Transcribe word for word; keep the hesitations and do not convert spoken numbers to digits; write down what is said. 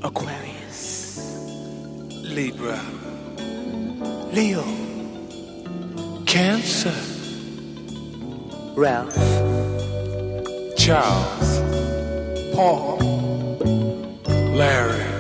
Aquarius, Libra, Leo, Cancer, Ralph, Charles, Paul, Larry,